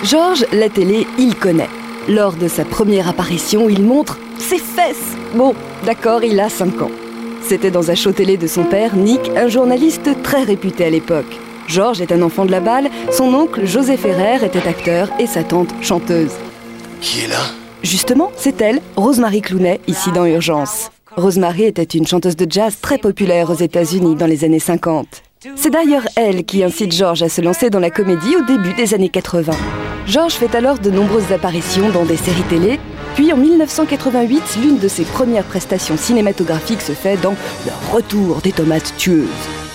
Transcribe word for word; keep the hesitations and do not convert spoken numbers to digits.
Georges, la télé, il connaît. Lors de sa première apparition, il montre ses fesses. Bon, d'accord, il a cinq ans. C'était dans un show télé de son père, Nick, un journaliste très réputé à l'époque. Georges est un enfant de la balle, son oncle José Ferrer était acteur et sa tante chanteuse. Qui est là ? Justement, c'est elle, Rosemary Clooney, ici dans Urgence. Rosemary était une chanteuse de jazz très populaire aux États-Unis dans les années cinquante. C'est d'ailleurs elle qui incite Georges à se lancer dans la comédie au début des années quatre-vingts. Georges fait alors de nombreuses apparitions dans des séries télé, puis en mille neuf cent quatre-vingt-huit, l'une de ses premières prestations cinématographiques se fait dans Le Retour des tomates tueuses.